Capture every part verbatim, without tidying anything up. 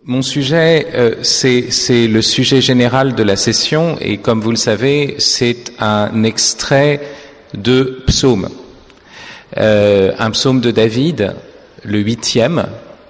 Mon sujet, euh, c'est, c'est le sujet général de la session et comme vous le savez, c'est un extrait de psaume. Euh, un psaume de David, le huitième.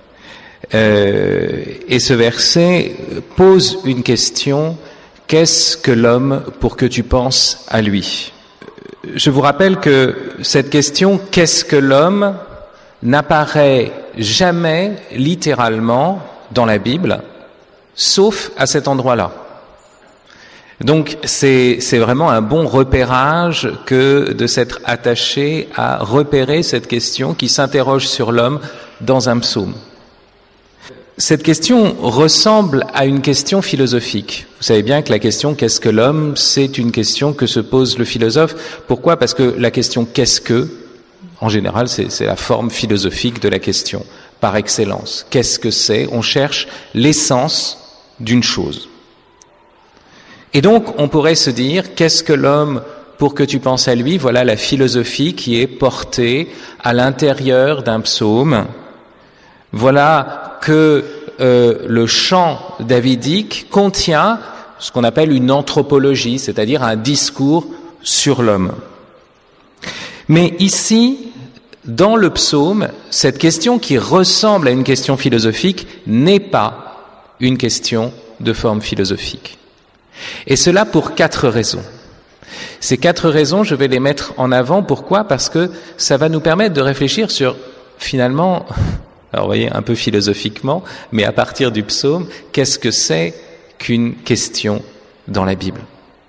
Euh, et ce verset pose une question: qu'est-ce que l'homme pour que tu penses à lui? Je vous rappelle que cette question, qu'est-ce que l'homme, n'apparaît jamais littéralement dans la Bible, sauf à cet endroit-là. Donc c'est, c'est vraiment un bon repérage que de s'être attaché à repérer cette question qui s'interroge sur l'homme dans un psaume. Cette question ressemble à une question philosophique. Vous savez bien que la question « qu'est-ce que l'homme ?» c'est une question que se pose le philosophe. Pourquoi ? Parce que la question « qu'est-ce que ?» en général, c'est, c'est la forme philosophique de la question, par excellence. Qu'est-ce que c'est ? On cherche l'essence d'une chose. Et donc, on pourrait se dire, qu'est-ce que l'homme pour que tu penses à lui ? Voilà la philosophie qui est portée à l'intérieur d'un psaume. Voilà que euh, le chant davidique contient ce qu'on appelle une anthropologie, c'est-à-dire un discours sur l'homme. Mais ici, dans le psaume, cette question qui ressemble à une question philosophique n'est pas une question de forme philosophique. Et cela pour quatre raisons. Ces quatre raisons, je vais les mettre en avant. Pourquoi ? Parce que ça va nous permettre de réfléchir sur, finalement, alors vous voyez, un peu philosophiquement, mais à partir du psaume, qu'est-ce que c'est qu'une question dans la Bible ?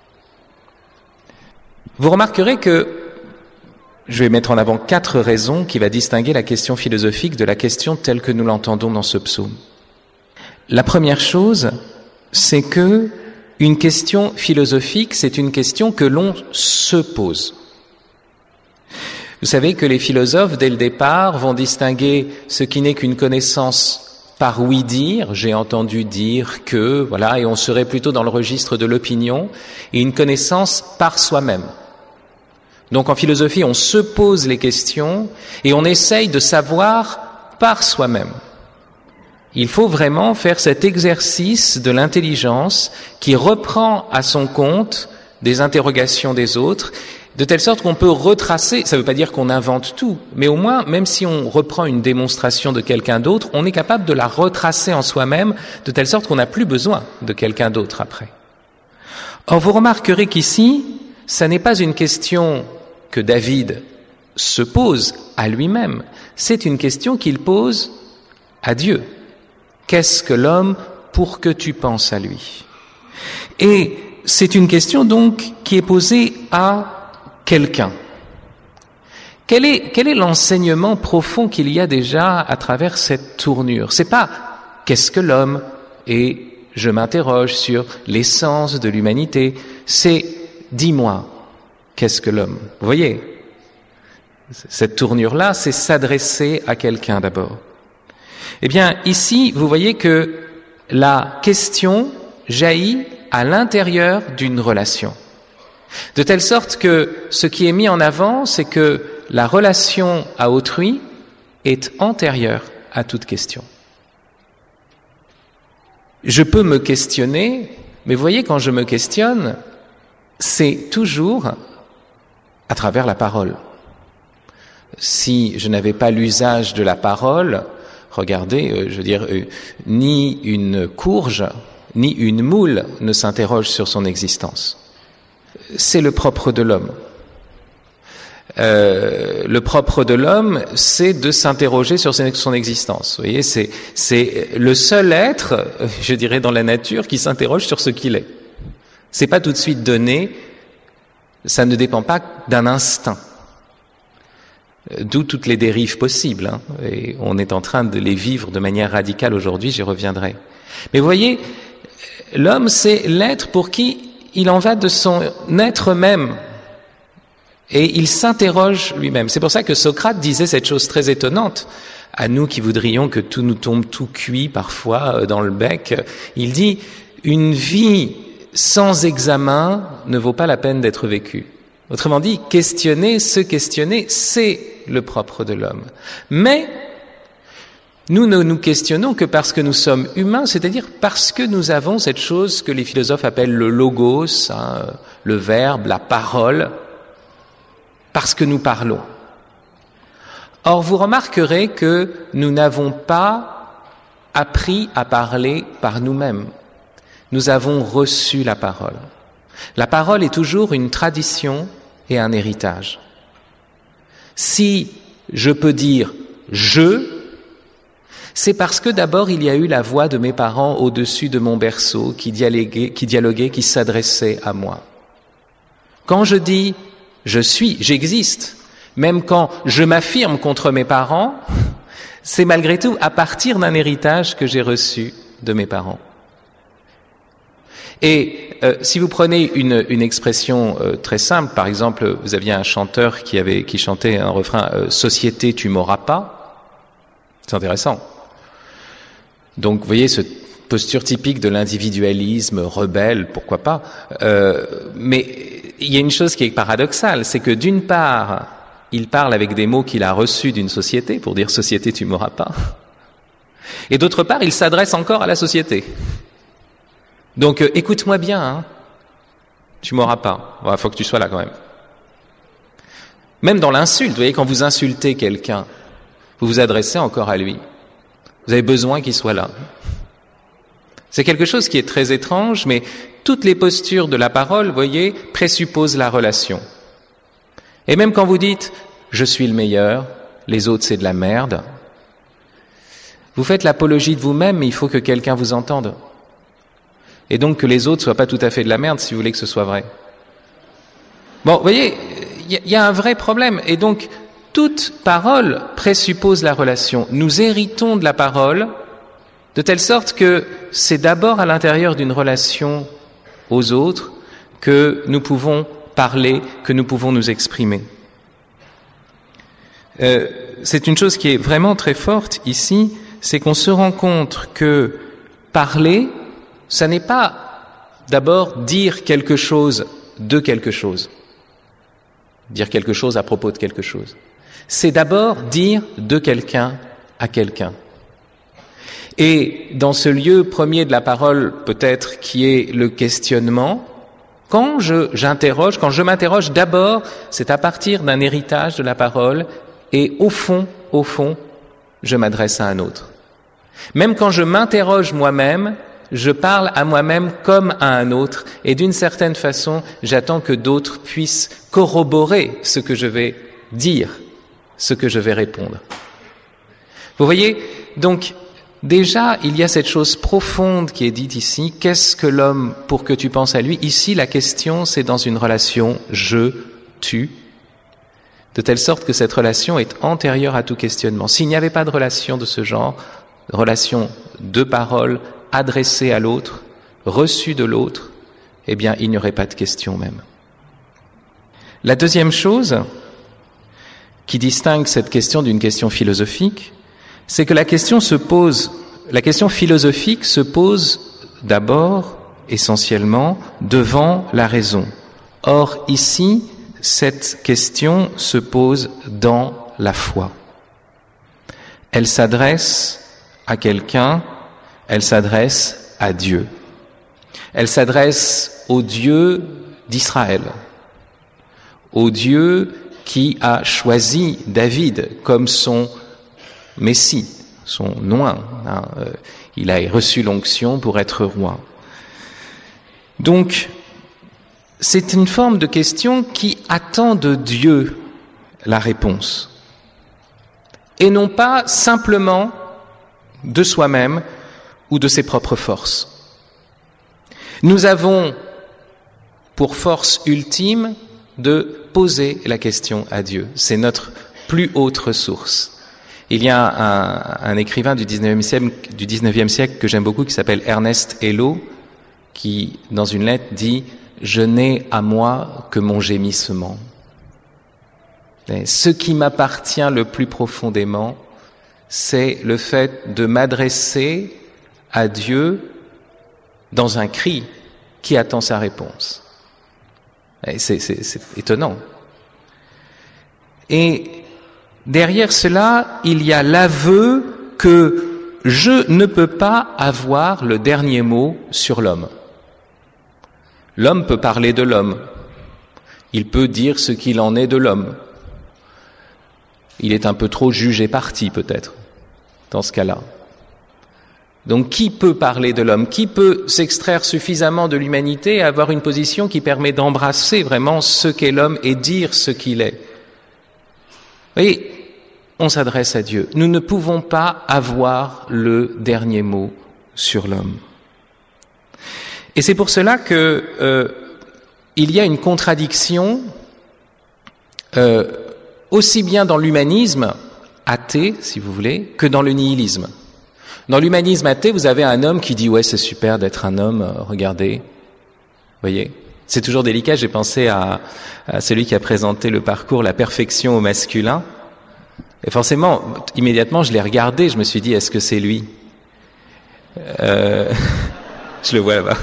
Vous remarquerez que je vais mettre en avant quatre raisons qui va distinguer la question philosophique de la question telle que nous l'entendons dans ce psaume. La première chose, c'est que une question philosophique, c'est une question que l'on se pose. Vous savez que les philosophes, dès le départ, vont distinguer ce qui n'est qu'une connaissance par oui-dire, j'ai entendu dire que, voilà, et on serait plutôt dans le registre de l'opinion, et une connaissance par soi-même. Donc en philosophie, on se pose les questions et on essaye de savoir par soi-même. Il faut vraiment faire cet exercice de l'intelligence qui reprend à son compte des interrogations des autres, de telle sorte qu'on peut retracer, ça ne veut pas dire qu'on invente tout, mais au moins, même si on reprend une démonstration de quelqu'un d'autre, on est capable de la retracer en soi-même, de telle sorte qu'on n'a plus besoin de quelqu'un d'autre après. Or, vous remarquerez qu'ici, ça n'est pas une question que David se pose à lui-même, c'est une question qu'il pose à Dieu. Qu'est-ce que l'homme pour que tu penses à lui ? Et c'est une question donc qui est posée à quelqu'un. Quel est, quel est l'enseignement profond qu'il y a déjà à travers cette tournure ? C'est pas qu'est-ce que l'homme ? Et je m'interroge sur l'essence de l'humanité. C'est dis-moi, qu'est-ce que l'homme ? Vous voyez, cette tournure-là, c'est s'adresser à quelqu'un d'abord. Eh bien, ici, vous voyez que la question jaillit à l'intérieur d'une relation. De telle sorte que ce qui est mis en avant, c'est que la relation à autrui est antérieure à toute question. Je peux me questionner, mais vous voyez, quand je me questionne, c'est toujours à travers la parole. Si je n'avais pas l'usage de la parole, regardez, euh, je veux dire, euh, ni une courge, ni une moule ne s'interroge sur son existence. C'est le propre de l'homme. Euh, le propre de l'homme, c'est de s'interroger sur son existence. Vous voyez, c'est, c'est le seul être, je dirais, dans la nature qui s'interroge sur ce qu'il est. C'est pas tout de suite donné, ça ne dépend pas d'un instinct. D'où toutes les dérives possibles, hein, et on est en train de les vivre de manière radicale aujourd'hui, j'y reviendrai. Mais vous voyez, l'homme, c'est l'être pour qui il en va de son être même, et il s'interroge lui-même. C'est pour ça que Socrate disait cette chose très étonnante, à nous qui voudrions que tout nous tombe tout cuit parfois dans le bec. Il dit, une vie sans examen ne vaut pas la peine d'être vécue. Autrement dit, questionner, se questionner, c'est le propre de l'homme. Mais Nous ne nous questionnons que parce que nous sommes humains, c'est-à-dire parce que nous avons cette chose que les philosophes appellent le logos, hein, le verbe, la parole, parce que nous parlons. Or, vous remarquerez que nous n'avons pas appris à parler par nous-mêmes. Nous avons reçu la parole. La parole est toujours une tradition et un héritage. Si je peux dire « je », c'est parce que d'abord il y a eu la voix de mes parents au-dessus de mon berceau qui dialoguait, qui, dialoguait, qui s'adressait à moi. Quand je dis « je suis », j'existe, même quand je m'affirme contre mes parents, c'est malgré tout à partir d'un héritage que j'ai reçu de mes parents. Et euh, si vous prenez une, une expression euh, très simple, par exemple, vous aviez un chanteur qui avait qui chantait un refrain euh, « Société, tu m'auras pas », c'est intéressant. Donc, vous voyez, cette posture typique de l'individualisme rebelle, pourquoi pas. Euh, mais il y a une chose qui est paradoxale, c'est que d'une part, il parle avec des mots qu'il a reçus d'une société, pour dire « société, tu m'auras pas », et d'autre part, il s'adresse encore à la société. Donc, euh, écoute-moi bien, hein, tu m'auras pas. Il faut que tu sois là quand même. Même dans l'insulte, vous voyez, quand vous insultez quelqu'un, vous vous adressez encore à lui. Vous avez besoin qu'il soit là. C'est quelque chose qui est très étrange, mais toutes les postures de la parole, vous voyez, présupposent la relation. Et même quand vous dites « je suis le meilleur, les autres c'est de la merde », vous faites l'apologie de vous-même, mais il faut que quelqu'un vous entende. Et donc que les autres soient pas tout à fait de la merde si vous voulez que ce soit vrai. Bon, vous voyez, il y, y a un vrai problème. Et donc, toute parole présuppose la relation. Nous héritons de la parole de telle sorte que c'est d'abord à l'intérieur d'une relation aux autres que nous pouvons parler, que nous pouvons nous exprimer. Euh, c'est une chose qui est vraiment très forte ici, c'est qu'on se rend compte que parler, ça n'est pas d'abord dire quelque chose de quelque chose, dire quelque chose à propos de quelque chose. C'est d'abord dire de quelqu'un à quelqu'un. Et dans ce lieu premier de la parole, peut-être, qui est le questionnement, quand je, j'interroge, quand je m'interroge, d'abord, c'est à partir d'un héritage de la parole, et au fond, au fond, je m'adresse à un autre. Même quand je m'interroge moi-même, je parle à moi-même comme à un autre, et d'une certaine façon, j'attends que d'autres puissent corroborer ce que je vais dire, ce que je vais répondre. Vous voyez, donc, déjà, il y a cette chose profonde qui est dite ici. Qu'est-ce que l'homme pour que tu penses à lui? Ici, la question, c'est dans une relation je, tu, de telle sorte que cette relation est antérieure à tout questionnement. S'il n'y avait pas de relation de ce genre, relation de parole adressée à l'autre, reçue de l'autre, eh bien, il n'y aurait pas de question même. La deuxième chose qui distingue cette question d'une question philosophique, c'est que la question se pose, la question philosophique se pose d'abord, essentiellement, devant la raison. Or, ici, cette question se pose dans la foi. Elle s'adresse à quelqu'un, elle s'adresse à Dieu. Elle s'adresse au Dieu d'Israël, au Dieu qui a choisi David comme son Messie, son oint. Hein, euh, il a reçu l'onction pour être roi. Donc, c'est une forme de question qui attend de Dieu la réponse. Et non pas simplement de soi-même ou de ses propres forces. Nous avons pour force ultime de poser la question à Dieu. C'est notre plus haute ressource. Il y a un, un écrivain du dix-neuvième siècle, du dix-neuvième siècle que j'aime beaucoup qui s'appelle Ernest Hello, qui, dans une lettre, dit « Je n'ai à moi que mon gémissement ». Ce qui m'appartient le plus profondément, c'est le fait de m'adresser à Dieu dans un cri qui attend sa réponse. Et c'est, c'est, c'est étonnant. Et derrière cela, il y a l'aveu que je ne peux pas avoir le dernier mot sur l'homme. L'homme peut parler de l'homme. Il peut dire ce qu'il en est de l'homme. Il est un peu trop jugé parti, peut-être, dans ce cas-là. Donc, qui peut parler de l'homme? Qui peut s'extraire suffisamment de l'humanité et avoir une position qui permet d'embrasser vraiment ce qu'est l'homme et dire ce qu'il est? Vous voyez, on s'adresse à Dieu. Nous ne pouvons pas avoir le dernier mot sur l'homme. Et c'est pour cela que euh, il y a une contradiction euh, aussi bien dans l'humanisme athée, si vous voulez, que dans le nihilisme. Dans l'humanisme athée, vous avez un homme qui dit « ouais, c'est super d'être un homme, euh, regardez ». Vous voyez, c'est toujours délicat. J'ai pensé à, à celui qui a présenté le parcours « La perfection au masculin ». Et forcément, immédiatement, je l'ai regardé, je me suis dit « est-ce que c'est lui ?» euh, Je le vois là-bas.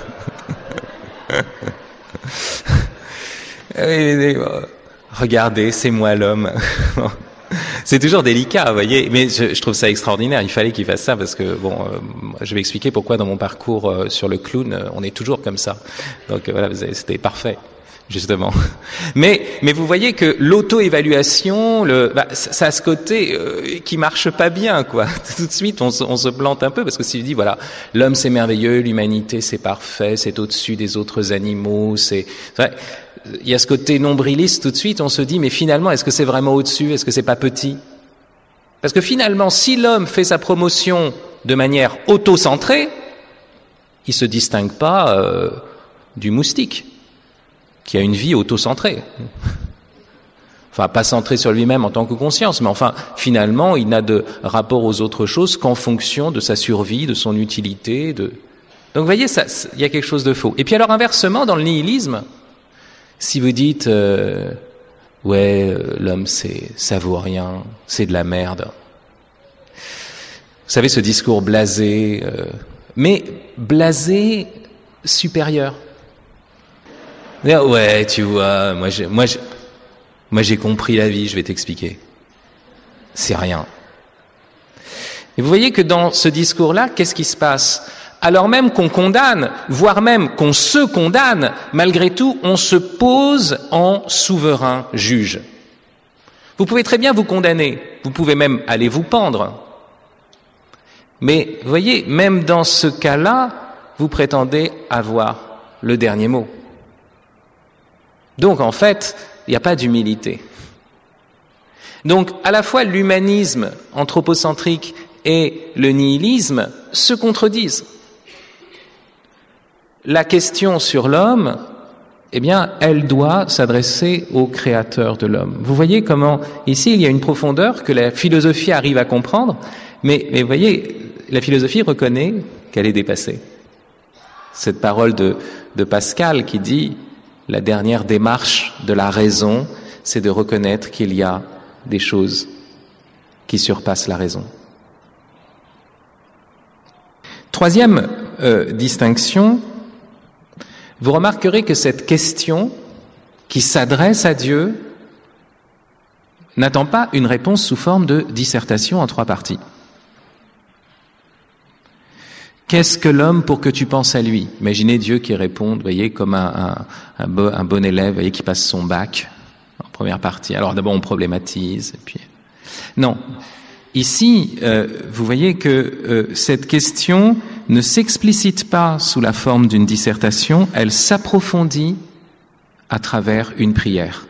Regardez, c'est moi l'homme. C'est toujours délicat, vous voyez, mais je, je trouve ça extraordinaire. Il fallait qu'il fasse ça parce que, bon, euh, je vais expliquer pourquoi dans mon parcours euh, sur le clown, euh, on est toujours comme ça. Donc euh, voilà, c'était parfait, justement. Mais, mais vous voyez que l'auto-évaluation, le, bah, ça a ce côté euh, qui marche pas bien, quoi. Tout de suite, on, on se plante un peu parce que si je dis, voilà, l'homme c'est merveilleux, l'humanité c'est parfait, c'est au-dessus des autres animaux, c'est, c'est vrai, il y a ce côté nombriliste tout de suite, on se dit, mais finalement, est-ce que c'est vraiment au-dessus? Est-ce que c'est pas petit? Parce que finalement, si l'homme fait sa promotion de manière auto-centrée, il se distingue pas euh, du moustique, qui a une vie auto-centrée. Enfin, pas centrée sur lui-même en tant que conscience, mais enfin, finalement, il n'a de rapport aux autres choses qu'en fonction de sa survie, de son utilité. De... Donc, vous voyez, ça, il y a quelque chose de faux. Et puis alors, inversement, dans le nihilisme, si vous dites euh, « ouais, euh, l'homme, c'est, ça vaut rien, c'est de la merde », vous savez, ce discours blasé, euh, mais blasé supérieur. « ouais, tu vois, moi j'ai, moi, j'ai, moi j'ai compris la vie, je vais t'expliquer. C'est rien. » Et vous voyez que dans ce discours-là, qu'est-ce qui se passe ? Alors même qu'on condamne, voire même qu'on se condamne, malgré tout, on se pose en souverain juge. Vous pouvez très bien vous condamner, vous pouvez même aller vous pendre. Mais, vous voyez, même dans ce cas-là, vous prétendez avoir le dernier mot. Donc, en fait, il n'y a pas d'humilité. Donc, à la fois l'humanisme anthropocentrique et le nihilisme se contredisent. La question sur l'homme, eh bien, elle doit s'adresser au créateur de l'homme. Vous voyez comment, ici, il y a une profondeur que la philosophie arrive à comprendre, mais, mais vous voyez, la philosophie reconnaît qu'elle est dépassée. Cette parole de, de Pascal qui dit « la dernière démarche de la raison, c'est de reconnaître qu'il y a des choses qui surpassent la raison. » Troisième euh, distinction, vous remarquerez que cette question qui s'adresse à Dieu n'attend pas une réponse sous forme de dissertation en trois parties. Qu'est-ce que l'homme pour que tu penses à lui? Imaginez Dieu qui répond, vous voyez, comme un, un, un, bon, un bon élève, vous voyez, qui passe son bac en première partie. Alors d'abord on problématise, et puis... Non. Ici, euh, vous voyez que euh, cette question ne s'explicite pas sous la forme d'une dissertation, elle s'approfondit à travers une prière.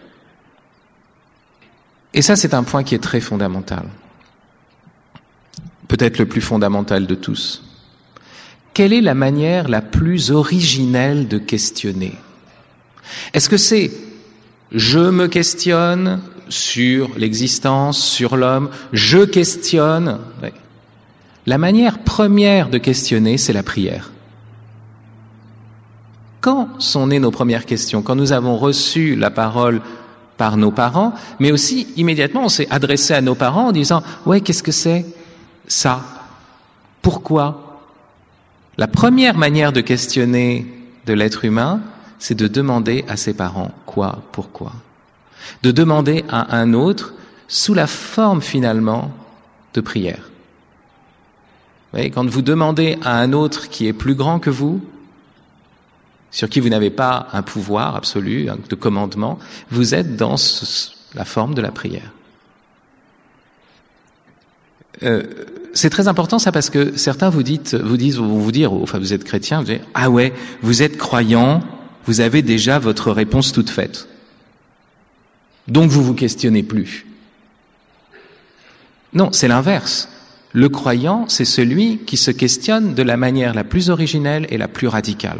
Et ça, c'est un point qui est très fondamental. Peut-être le plus fondamental de tous. Quelle est la manière la plus originelle de questionner? Est-ce que c'est « je me questionne » sur l'existence, sur l'homme, je questionne. Oui. La manière première de questionner, c'est la prière. Quand sont nées nos premières questions? Quand nous avons reçu la parole par nos parents, mais aussi immédiatement on s'est adressé à nos parents en disant « ouais, qu'est-ce que c'est ça? Pourquoi ?» La première manière de questionner de l'être humain, c'est de demander à ses parents « quoi? Pourquoi ?» De demander à un autre sous la forme finalement de prière. voyez, quand vous demandez à un autre qui est plus grand que vous, sur qui vous n'avez pas un pouvoir absolu, de commandement, vous êtes dans ce, la forme de la prière. Euh, c'est très important ça parce que certains vous dites, vous disent, vont vous dire, enfin vous êtes chrétien, vous dites, ah ouais, vous êtes croyant, vous avez déjà votre réponse toute faite. Donc vous vous questionnez plus. Non, c'est l'inverse. Le croyant, c'est celui qui se questionne de la manière la plus originelle et la plus radicale.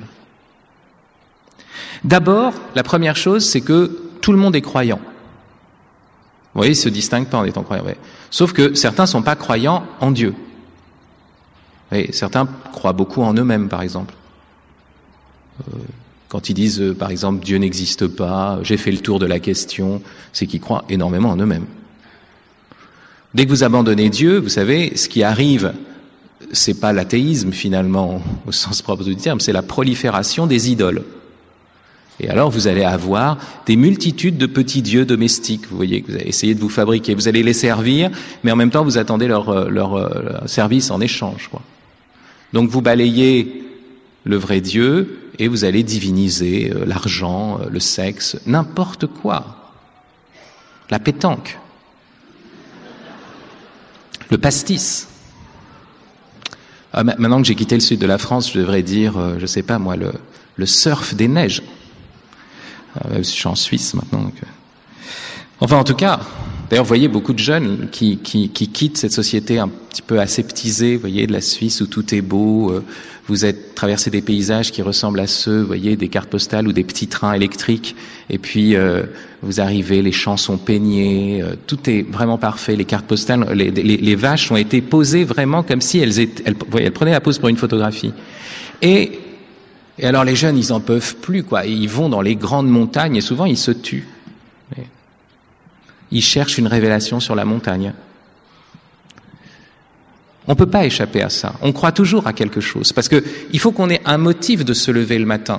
D'abord, la première chose, c'est que tout le monde est croyant. Vous voyez, ils ne se distinguent pas en étant croyants. Ouais. Sauf que certains ne sont pas croyants en Dieu. Vous voyez, certains croient beaucoup en eux-mêmes, par exemple. Euh, quand ils disent, euh, par exemple, Dieu n'existe pas, j'ai fait le tour de la question, c'est qu'ils croient énormément en eux-mêmes. Dès que vous abandonnez Dieu, vous savez, ce qui arrive, c'est pas l'athéisme, finalement, au sens propre du terme, c'est la prolifération des idoles. Et alors, vous allez avoir des multitudes de petits dieux domestiques, vous voyez, que vous allez essayer de vous fabriquer. Vous allez les servir, mais en même temps, vous attendez leur, leur, leur service en échange, quoi. Donc, vous balayez le vrai Dieu et vous allez diviniser l'argent, le sexe, n'importe quoi. La pétanque. Le pastis. Ah, maintenant que j'ai quitté le sud de la France, je devrais dire, euh, je sais pas moi, le, le surf des neiges. Euh, je suis en Suisse maintenant. Donc, euh... Enfin, en tout cas, d'ailleurs, vous voyez beaucoup de jeunes qui, qui, qui quittent cette société un petit peu aseptisée, vous voyez, de la Suisse où tout est beau. Euh, vous êtes traversé des paysages qui ressemblent à ceux, vous voyez, des cartes postales ou des petits trains électriques. Et puis, euh, vous arrivez, les champs sont peignés, euh, tout est vraiment parfait. Les cartes postales, les, les, les vaches ont été posées vraiment comme si elles étaient, elles, vous voyez, elles prenaient la pose pour une photographie. Et Et alors les jeunes, ils en peuvent plus, quoi. Ils vont dans les grandes montagnes et souvent ils se tuent. Ils cherchent une révélation sur la montagne. On ne peut pas échapper à ça. On croit toujours à quelque chose. Parce que il faut qu'on ait un motif de se lever le matin.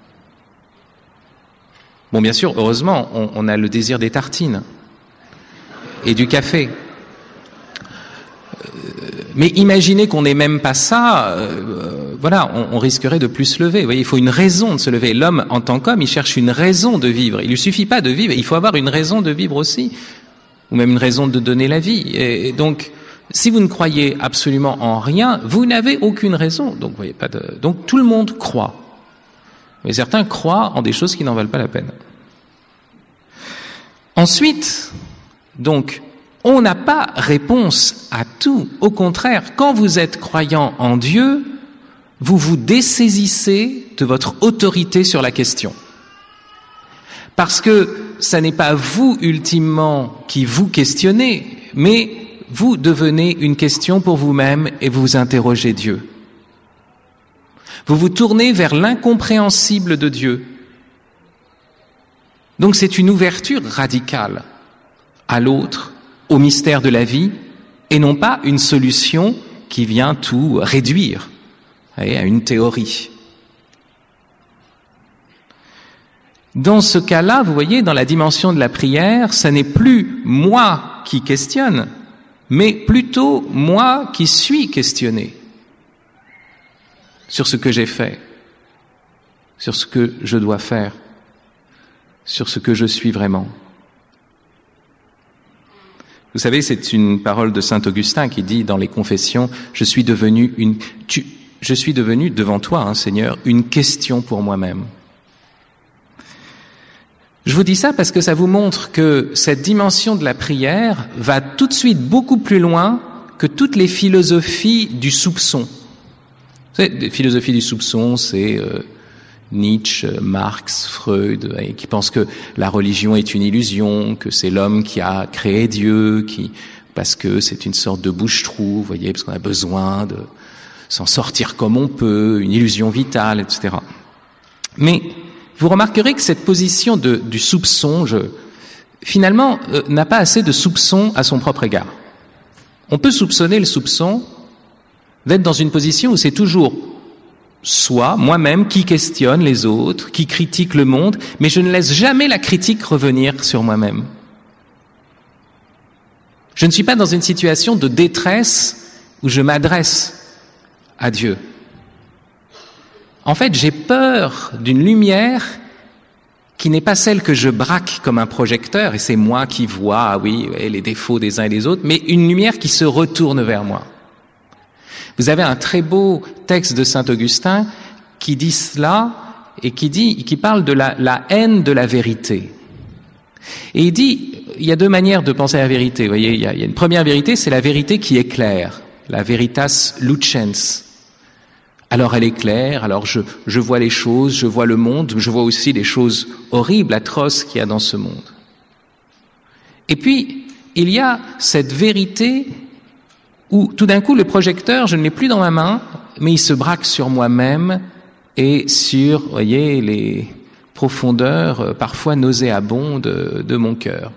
Bon, bien sûr, heureusement, on, on a le désir des tartines et du café. Mais imaginez qu'on n'ait même pas ça, euh, voilà, on, on risquerait de plus se lever. Vous voyez, il faut une raison de se lever. L'homme, en tant qu'homme, il cherche une raison de vivre. Il lui suffit pas de vivre, il faut avoir une raison de vivre aussi, ou même une raison de donner la vie. Et, et donc, si vous ne croyez absolument en rien, vous n'avez aucune raison. Donc, vous voyez, pas de. Donc, tout le monde croit. Mais certains croient en des choses qui n'en valent pas la peine. Ensuite, donc. On n'a pas réponse à tout. Au contraire, quand vous êtes croyant en Dieu, vous vous dessaisissez de votre autorité sur la question. Parce que ça n'est pas vous, ultimement, qui vous questionnez, mais vous devenez une question pour vous-même et vous interrogez Dieu. Vous vous tournez vers l'incompréhensible de Dieu. Donc c'est une ouverture radicale à l'autre, au mystère de la vie, et non pas une solution qui vient tout réduire à une théorie. Dans ce cas-là, vous voyez, dans la dimension de la prière, ça n'est plus moi qui questionne, mais plutôt moi qui suis questionné sur ce que j'ai fait, sur ce que je dois faire, sur ce que je suis vraiment. Vous savez, c'est une parole de saint Augustin qui dit dans les Confessions, je suis devenu une, tu, je suis devenu devant toi, hein, Seigneur, une question pour moi-même. Je vous dis ça parce que ça vous montre que cette dimension de la prière va tout de suite beaucoup plus loin que toutes les philosophies du soupçon. Vous savez, les philosophies du soupçon, c'est euh, Nietzsche, Marx, Freud, et qui pensent que la religion est une illusion, que c'est l'homme qui a créé Dieu, qui, parce que c'est une sorte de bouche-trou, vous voyez, parce qu'on a besoin de s'en sortir comme on peut, une illusion vitale, et cetera. Mais vous remarquerez que cette position de, du soupçon, je, finalement, euh, n'a pas assez de soupçon à son propre égard. On peut soupçonner le soupçon d'être dans une position où c'est toujours soi, moi-même, qui questionne les autres, qui critique le monde, mais je ne laisse jamais la critique revenir sur moi-même. Je ne suis pas dans une situation de détresse où je m'adresse à Dieu. En fait, j'ai peur d'une lumière qui n'est pas celle que je braque comme un projecteur, et c'est moi qui vois, ah oui, les défauts des uns et des autres, mais une lumière qui se retourne vers moi. Vous avez un très beau texte de saint Augustin qui dit cela, et qui dit, qui parle de la, la haine de la vérité. Et il dit, il y a deux manières de penser à la vérité. Vous voyez, il y a, il y a une première vérité, c'est la vérité qui éclaire, la veritas lucens. Alors elle éclaire, alors je, je vois les choses, je vois le monde, je vois aussi les choses horribles, atroces qu'il y a dans ce monde. Et puis, il y a cette vérité où tout d'un coup le projecteur, je ne l'ai plus dans ma main, mais il se braque sur moi-même et sur, vous voyez, les profondeurs euh, parfois nauséabondes de, de mon cœur.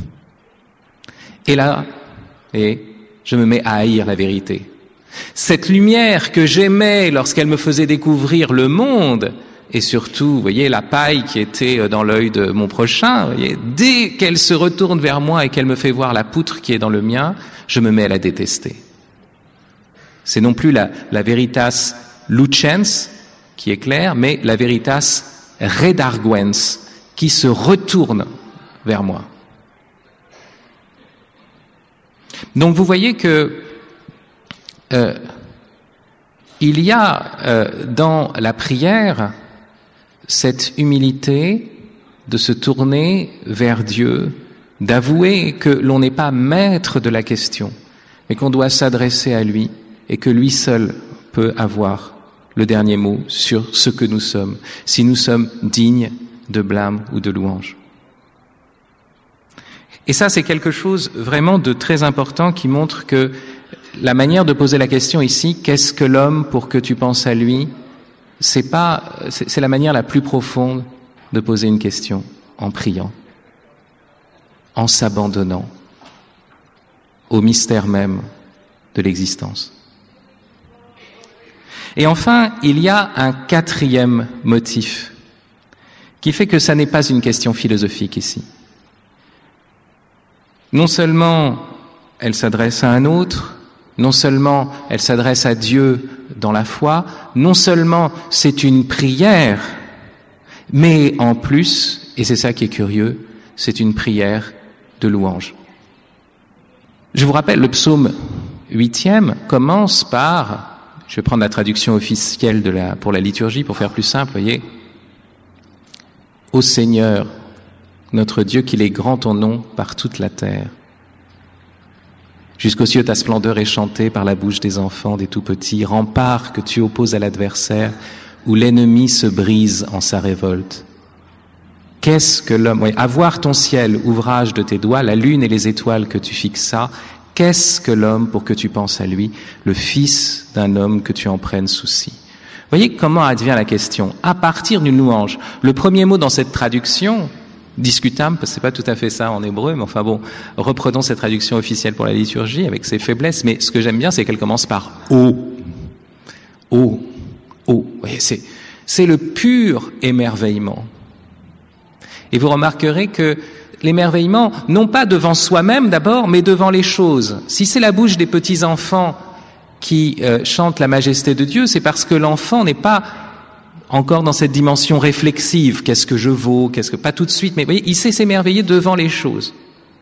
Et là, et je me mets à haïr la vérité. Cette lumière que j'aimais lorsqu'elle me faisait découvrir le monde, et surtout, vous voyez, la paille qui était dans l'œil de mon prochain, vous voyez, dès qu'elle se retourne vers moi et qu'elle me fait voir la poutre qui est dans le mien, je me mets à la détester. C'est non plus la, la veritas lucens qui est claire, mais la veritas redarguens qui se retourne vers moi. Donc vous voyez que Euh, il y a euh, dans la prière cette humilité de se tourner vers Dieu, d'avouer que l'on n'est pas maître de la question, mais qu'on doit s'adresser à lui et que lui seul peut avoir le dernier mot sur ce que nous sommes, si nous sommes dignes de blâme ou de louange. Et ça, c'est quelque chose vraiment de très important qui montre que la manière de poser la question ici, qu'est-ce que l'homme pour que tu penses à lui, c'est pas, c'est, c'est la manière la plus profonde de poser une question, en priant, en s'abandonnant au mystère même de l'existence. Et enfin, il y a un quatrième motif qui fait que ça n'est pas une question philosophique ici. Non seulement elle s'adresse à un autre, non seulement elle s'adresse à Dieu dans la foi, non seulement c'est une prière, mais en plus, et c'est ça qui est curieux, c'est une prière de louange. Je vous rappelle, le psaume huitième commence par, je vais prendre la traduction officielle de la, pour la liturgie pour faire plus simple, voyez. Ô Seigneur, notre Dieu, qu'il est grand ton nom par toute la terre. Jusqu'aux cieux, ta splendeur est chantée par la bouche des enfants, des tout-petits, rempart que tu opposes à l'adversaire, où l'ennemi se brise en sa révolte. Qu'est-ce que l'homme... Oui, à voir ton ciel, ouvrage de tes doigts, la lune et les étoiles que tu fixas, qu'est-ce que l'homme pour que tu penses à lui, le fils d'un homme que tu en prennes souci. Voyez comment advient la question. À partir d'une louange, le premier mot dans cette traduction... discutable, parce que c'est pas tout à fait ça en hébreu, mais enfin bon, reprenons cette traduction officielle pour la liturgie avec ses faiblesses, mais ce que j'aime bien, c'est qu'elle commence par « ô ». « Ô »,« ô ». C'est, c'est le pur émerveillement. Et vous remarquerez que l'émerveillement, non pas devant soi-même d'abord, mais devant les choses. Si c'est la bouche des petits-enfants qui euh, chantent la majesté de Dieu, c'est parce que l'enfant n'est pas encore dans cette dimension réflexive, qu'est-ce que je vaux, qu'est-ce que... Pas tout de suite, mais vous voyez, il sait s'émerveiller devant les choses.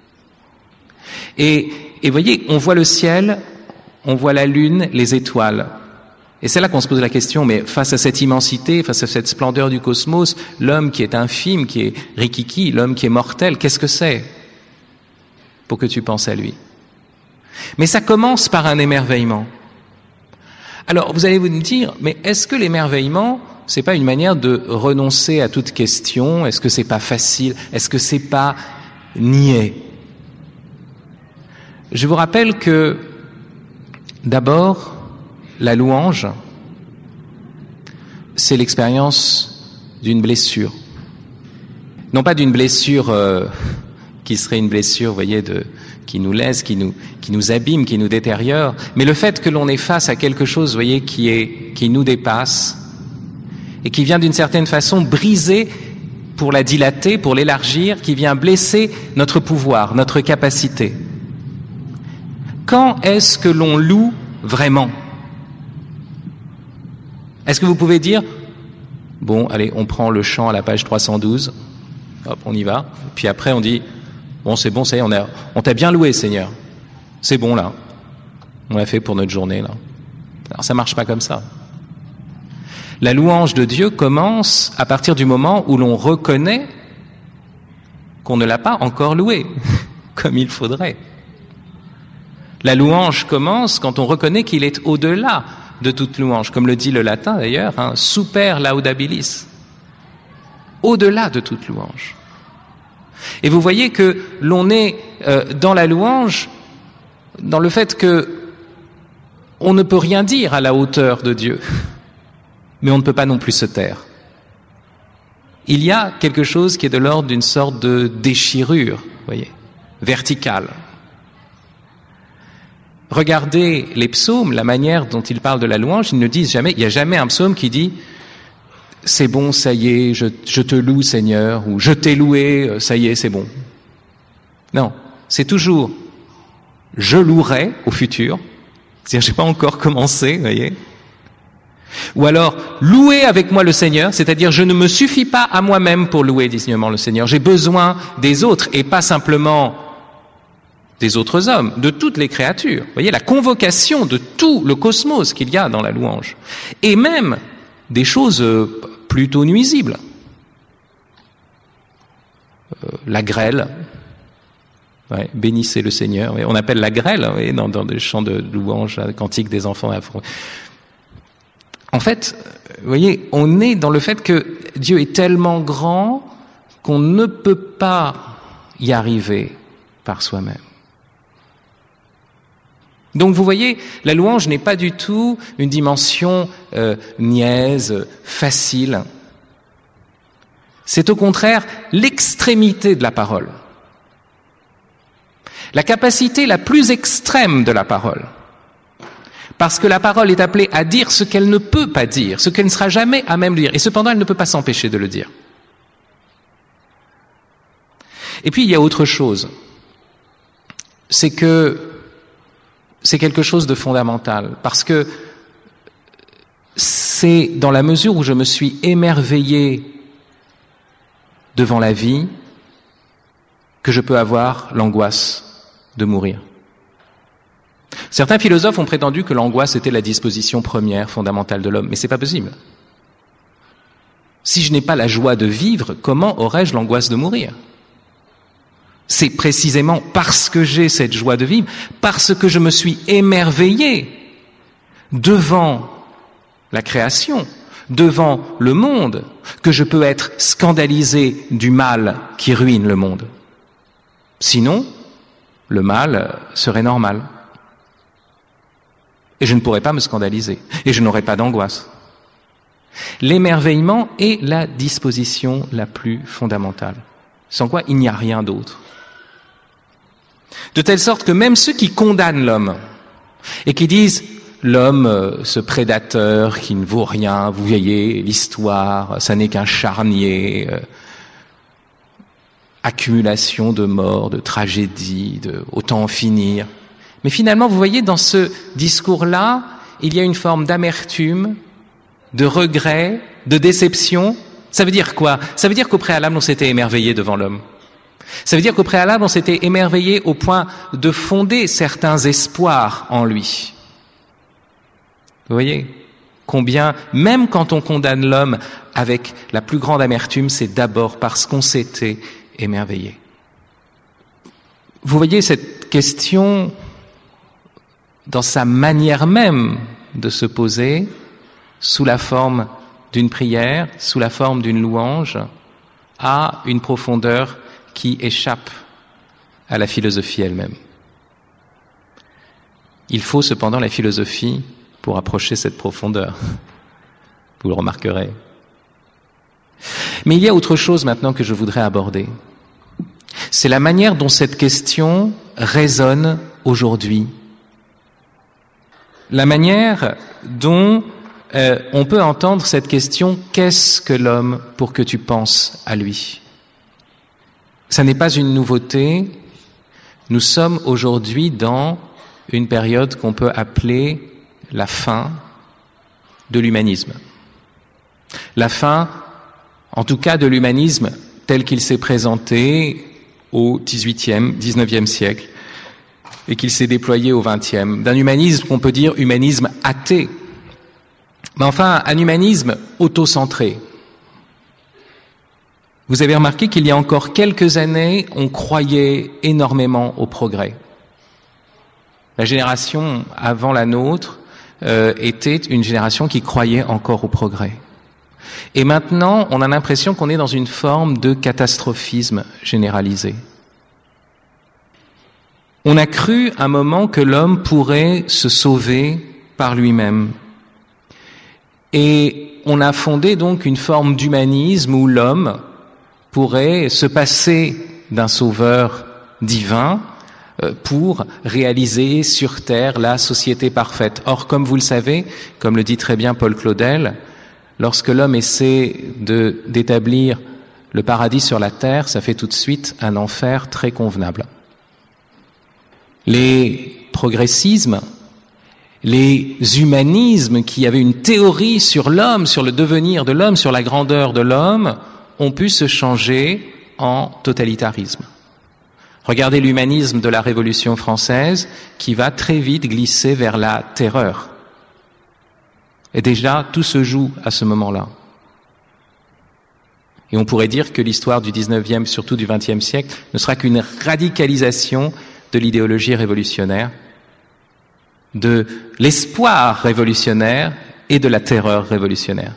Et, et vous voyez, on voit le ciel, on voit la lune, les étoiles. Et c'est là qu'on se pose la question, mais face à cette immensité, face à cette splendeur du cosmos, l'homme qui est infime, qui est rikiki, l'homme qui est mortel, qu'est-ce que c'est pour que tu penses à lui? Mais ça commence par un émerveillement. Alors, vous allez vous dire, mais est-ce que l'émerveillement, c'est pas une manière de renoncer à toute question? Est-ce que c'est pas facile? Est-ce que c'est pas niais? Je vous rappelle que, d'abord, la louange, c'est l'expérience d'une blessure. Non pas d'une blessure euh, qui serait une blessure, vous voyez, de, qui nous laisse, qui nous, qui nous abîme, qui nous détériore, mais le fait que l'on est face à quelque chose, vous voyez, qui est, qui nous dépasse et qui vient d'une certaine façon briser pour la dilater, pour l'élargir, qui vient blesser notre pouvoir, notre capacité. Quand est-ce que l'on loue vraiment? Est-ce que vous pouvez dire, bon, allez, on prend le chant à la page trois cent douze, hop, on y va, puis après on dit, bon, c'est bon, ça y est, on, a, on t'a bien loué, Seigneur. C'est bon, là. On l'a fait pour notre journée, là. Alors, ça marche pas comme ça. La louange de Dieu commence à partir du moment où l'on reconnaît qu'on ne l'a pas encore loué, comme il faudrait. La louange commence quand on reconnaît qu'il est au-delà de toute louange, comme le dit le latin d'ailleurs, hein, super laudabilis, au-delà de toute louange. Et vous voyez que l'on est euh, dans la louange, dans le fait que on ne peut rien dire à la hauteur de Dieu, mais on ne peut pas non plus se taire. Il y a quelque chose qui est de l'ordre d'une sorte de déchirure, vous voyez, verticale. Regardez les psaumes, la manière dont ils parlent de la louange, ils ne disent jamais, il n'y a jamais un psaume qui dit « c'est bon, ça y est, je, je te loue Seigneur » ou « je t'ai loué, ça y est, c'est bon ». Non, c'est toujours « je louerai » au futur, c'est-à-dire je n'ai pas encore commencé, vous voyez. Ou alors « louez avec moi le Seigneur », c'est-à-dire je ne me suffis pas à moi-même pour louer dignement le Seigneur, j'ai besoin des autres et pas simplement des autres hommes, de toutes les créatures. Vous voyez, la convocation de tout le cosmos qu'il y a dans la louange. Et même des choses plutôt nuisibles. Euh, la grêle. Ouais, bénissez le Seigneur. Ouais, on appelle la grêle ouais, dans, dans des chants de louange, la cantique des enfants. En fait, vous voyez, on est dans le fait que Dieu est tellement grand qu'on ne peut pas y arriver par soi-même. Donc vous voyez, la louange n'est pas du tout une dimension euh, niaise, facile. C'est au contraire l'extrémité de la parole. La capacité la plus extrême de la parole. Parce que la parole est appelée à dire ce qu'elle ne peut pas dire, ce qu'elle ne sera jamais à même de dire. Et cependant, elle ne peut pas s'empêcher de le dire. Et puis, il y a autre chose. C'est que c'est quelque chose de fondamental, parce que c'est dans la mesure où je me suis émerveillé devant la vie que je peux avoir l'angoisse de mourir. Certains philosophes ont prétendu que l'angoisse était la disposition première, fondamentale de l'homme, mais c'est pas possible. Si je n'ai pas la joie de vivre, comment aurais-je l'angoisse de mourir ? C'est précisément parce que j'ai cette joie de vivre, parce que je me suis émerveillé devant la création, devant le monde, que je peux être scandalisé du mal qui ruine le monde. Sinon, le mal serait normal. Et je ne pourrais pas me scandaliser, et je n'aurais pas d'angoisse. L'émerveillement est la disposition la plus fondamentale, sans quoi il n'y a rien d'autre. De telle sorte que même ceux qui condamnent l'homme et qui disent l'homme, euh, ce prédateur qui ne vaut rien, vous voyez, l'histoire, ça n'est qu'un charnier, euh, accumulation de morts, de tragédies, de autant en finir. Mais finalement, vous voyez, dans ce discours-là, il y a une forme d'amertume, de regret, de déception. Ça veut dire quoi ? Ça veut dire qu'au préalable, on s'était émerveillé devant l'homme. Ça veut dire qu'au préalable, on s'était émerveillé au point de fonder certains espoirs en lui. Vous voyez combien, même quand on condamne l'homme avec la plus grande amertume, c'est d'abord parce qu'on s'était émerveillé. Vous voyez cette question dans sa manière même de se poser, sous la forme d'une prière, sous la forme d'une louange, a une profondeur qui échappe à la philosophie elle-même. Il faut cependant la philosophie pour approcher cette profondeur. Vous le remarquerez. Mais il y a autre chose maintenant que je voudrais aborder. C'est la manière dont cette question résonne aujourd'hui. La manière dont euh, on peut entendre cette question « Qu'est-ce que l'homme pour que tu penses à lui ?» Ça n'est pas une nouveauté. Nous sommes aujourd'hui dans une période qu'on peut appeler la fin de l'humanisme. la fin, en tout cas, de l'humanisme tel qu'il s'est présenté au dix-huitième, dix-neuvième siècle et qu'il s'est déployé au vingtième, d'un humanisme qu'on peut dire humanisme athée, mais enfin un humanisme autocentré. Vous avez remarqué qu'il y a encore quelques années, on croyait énormément au progrès. La génération avant la nôtre euh, était une génération qui croyait encore au progrès. Et maintenant, on a l'impression qu'on est dans une forme de catastrophisme généralisé. On a cru un moment que l'homme pourrait se sauver par lui-même. Et on a fondé donc une forme d'humanisme où l'homme pourrait se passer d'un sauveur divin pour réaliser sur Terre la société parfaite. Or, comme vous le savez, comme le dit très bien Paul Claudel, lorsque l'homme essaie de, d'établir le paradis sur la terre, ça fait tout de suite un enfer très convenable. Les progressismes, les humanismes qui avaient une théorie sur l'homme, sur le devenir de l'homme, sur la grandeur de l'homme, ont pu se changer en totalitarisme. Regardez l'humanisme de la Révolution française qui va très vite glisser vers la terreur. Et déjà, tout se joue à ce moment-là. Et on pourrait dire que l'histoire du dix-neuvième, surtout du vingtième siècle, ne sera qu'une radicalisation de l'idéologie révolutionnaire, de l'espoir révolutionnaire et de la terreur révolutionnaire.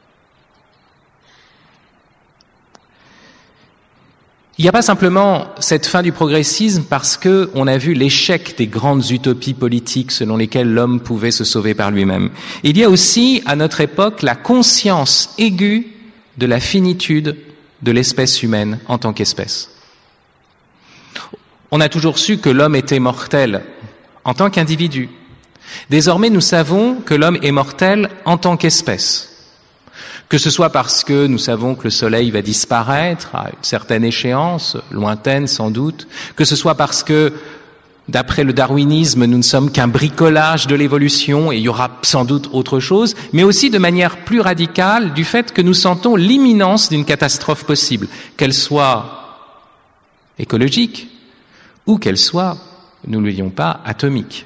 Il n'y a pas simplement cette fin du progressisme parce que on a vu l'échec des grandes utopies politiques selon lesquelles l'homme pouvait se sauver par lui-même. Il y a aussi, à notre époque, la conscience aiguë de la finitude de l'espèce humaine en tant qu'espèce. On a toujours su que l'homme était mortel en tant qu'individu. Désormais, nous savons que l'homme est mortel en tant qu'espèce. Que ce soit parce que nous savons que le soleil va disparaître à une certaine échéance, lointaine sans doute, que ce soit parce que, d'après le darwinisme, nous ne sommes qu'un bricolage de l'évolution et il y aura sans doute autre chose, mais aussi de manière plus radicale du fait que nous sentons l'imminence d'une catastrophe possible, qu'elle soit écologique ou qu'elle soit, nous ne le dions pas, atomique.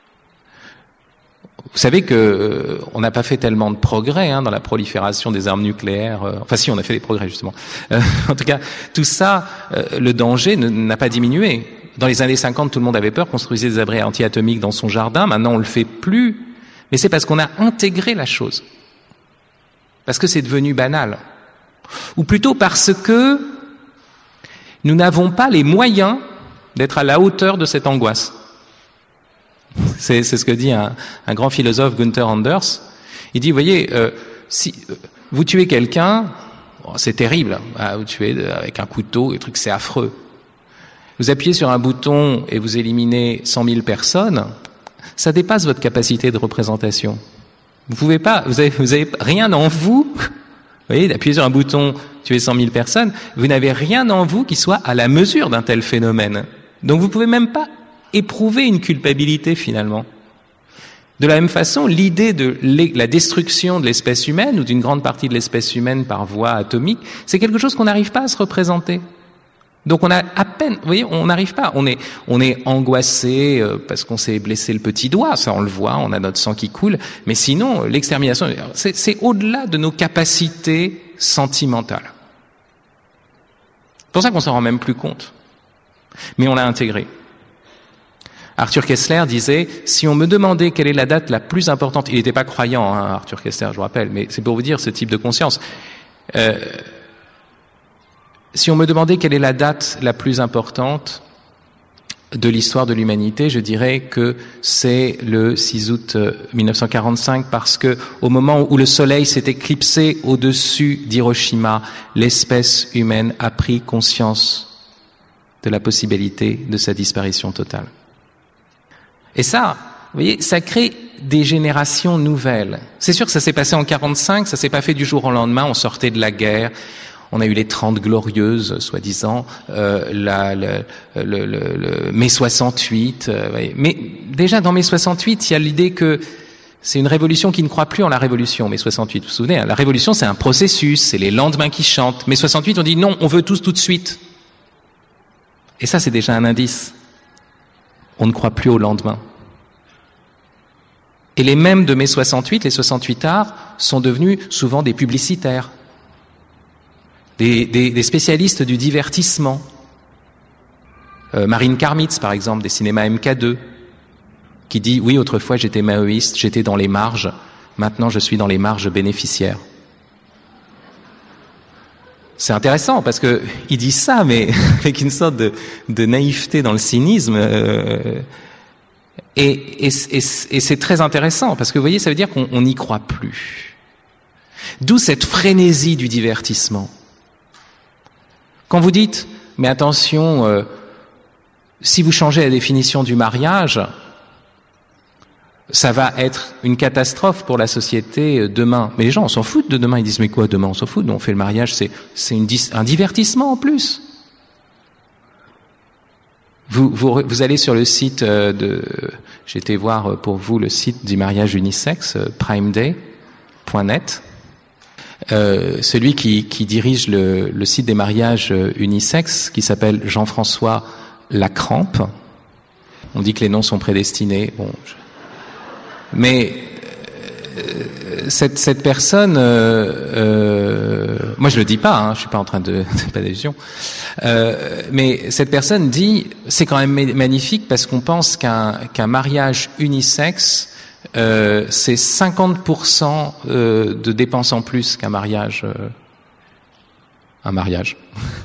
Vous savez que euh, on n'a pas fait tellement de progrès hein, dans la prolifération des armes nucléaires. Euh, enfin, si, on a fait des progrès justement. Euh, en tout cas, tout ça, euh, le danger ne, n'a pas diminué. Dans les années cinquante, tout le monde avait peur, construisait des abris anti-atomiques dans son jardin. Maintenant, on le fait plus. Mais c'est parce qu'on a intégré la chose, parce que c'est devenu banal, ou plutôt parce que nous n'avons pas les moyens d'être à la hauteur de cette angoisse. C'est, c'est ce que dit un, un grand philosophe, Gunther Anders. Il dit, vous voyez, euh, si euh, vous tuez quelqu'un, oh, c'est terrible. Hein, vous tuez avec un couteau, et truc, c'est affreux. Vous appuyez sur un bouton et vous éliminez cent mille personnes, ça dépasse votre capacité de représentation. Vous pouvez pas, vous avez, vous avez rien en vous. Vous voyez, d'appuyer sur un bouton, tuer cent mille personnes, vous n'avez rien en vous qui soit à la mesure d'un tel phénomène. Donc vous pouvez même pas éprouver une culpabilité finalement. De la même façon, l'idée de la destruction de l'espèce humaine ou d'une grande partie de l'espèce humaine par voie atomique, c'est quelque chose qu'on n'arrive pas à se représenter. Donc on a à peine, vous voyez, on n'arrive pas. On est, on est angoissé euh, parce qu'on s'est blessé le petit doigt, ça on le voit, on a notre sang qui coule. Mais sinon, l'extermination, c'est, c'est au-delà de nos capacités sentimentales. C'est pour ça qu'on s'en rend même plus compte. Mais on l'a intégré. Arthur Koestler disait, si on me demandait quelle est la date la plus importante, il n'était pas croyant, hein, Arthur Koestler, je vous rappelle, mais c'est pour vous dire ce type de conscience. Euh, si on me demandait quelle est la date la plus importante de l'histoire de l'humanité, je dirais que c'est le six août mille neuf cent quarante-cinq, parce que au moment où le soleil s'est éclipsé au-dessus d'Hiroshima, l'espèce humaine a pris conscience de la possibilité de sa disparition totale. Et ça, vous voyez, ça crée des générations nouvelles. C'est sûr que ça s'est passé en quarante-cinq, ça s'est pas fait du jour au lendemain, on sortait de la guerre, on a eu les Trente Glorieuses, soi-disant, euh, la, le, le, le, le mai soixante-huit. Euh, mais déjà dans mai soixante-huit, il y a l'idée que C'est une révolution qui ne croit plus en la révolution, mai soixante-huit. Vous vous souvenez, hein, la révolution, c'est un processus, c'est les lendemains qui chantent. mai soixante-huit, on dit non, on veut tous tout de suite. Et ça, c'est déjà un indice. On ne croit plus au lendemain. Et les mêmes de mai soixante-huit, les soixante-huitards, sont devenus souvent des publicitaires, des, des, des spécialistes du divertissement. Euh, Marine Karmitz, par exemple, des cinémas M K deux, qui dit « Oui, autrefois j'étais maoïste, j'étais dans les marges, maintenant je suis dans les marges bénéficiaires ». C'est intéressant parce que il dit ça, mais avec une sorte de, de naïveté dans le cynisme. Euh, et, et, et, et c'est très intéressant parce que vous voyez, ça veut dire qu'on n'y croit plus. D'où cette frénésie du divertissement. Quand vous dites « Mais attention, euh, si vous changez la définition du mariage, ça va être une catastrophe pour la société demain. » Mais les gens, on s'en foutent de demain. Ils disent, mais quoi, demain, on s'en fout. Nous, on fait le mariage, c'est, c'est une, un divertissement en plus. Vous, vous, vous allez sur le site de... J'ai été voir pour vous le site du mariage unisexe, primeday point net. Euh, celui qui, qui dirige le, le site des mariages unisexes, qui s'appelle Jean-François Lacrampe. On dit que les noms sont prédestinés. Bon... Je... Mais euh, cette, cette personne, euh, euh, moi je le dis pas, hein, je suis pas en train de, de pas d'allusion, euh, mais cette personne dit, c'est quand même magnifique parce qu'on pense qu'un, qu'un mariage unisexe, euh, c'est cinquante pour cent euh, de dépenses en plus qu'un mariage, euh, un mariage.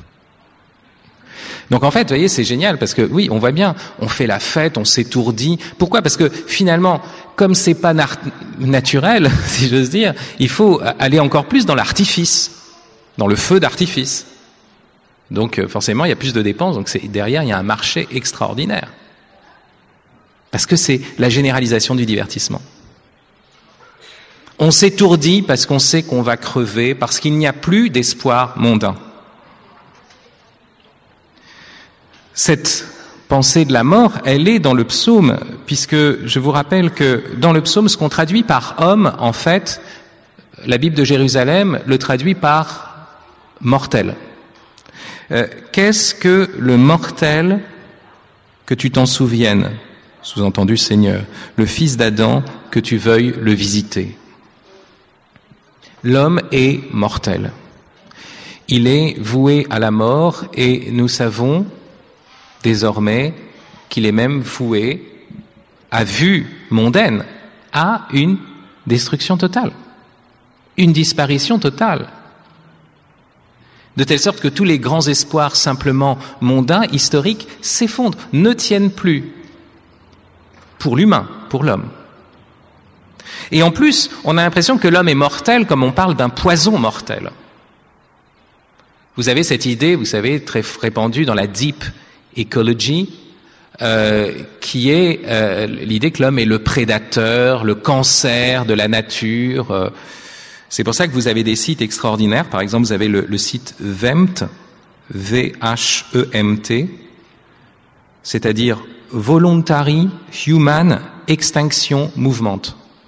Donc en fait, vous voyez, c'est génial parce que oui, on voit bien, on fait la fête, on s'étourdit. Pourquoi ? Parce que finalement, comme c'est pas nar- naturel, si j'ose dire, il faut aller encore plus dans l'artifice, dans le feu d'artifice. Donc forcément, il y a plus de dépenses. Donc c'est, derrière, il y a un marché extraordinaire. Parce que c'est la généralisation du divertissement. On s'étourdit parce qu'on sait qu'on va crever, parce qu'il n'y a plus d'espoir mondain. Cette pensée de la mort, elle est dans le psaume, puisque je vous rappelle que dans le psaume, ce qu'on traduit par homme, en fait, la Bible de Jérusalem le traduit par mortel. Euh, qu'est-ce que le mortel, que tu t'en souviennes, sous-entendu Seigneur, le fils d'Adam, que tu veuilles le visiter. L'homme est mortel. Il est voué à la mort et nous savons désormais qu'il est même voué, à vue mondaine, à une destruction totale, une disparition totale. De telle sorte que tous les grands espoirs simplement mondains, historiques, s'effondrent, ne tiennent plus pour l'humain, pour l'homme. Et en plus, on a l'impression que l'homme est mortel comme on parle d'un poison mortel. Vous avez cette idée, vous savez, très répandue dans la deep ecology, euh, qui est euh, l'idée que l'homme est le prédateur, le cancer de la nature. Euh, c'est pour ça que vous avez des sites extraordinaires. Par exemple, vous avez le, le site V E M T, V H E M T, c'est-à-dire Voluntary Human Extinction Movement.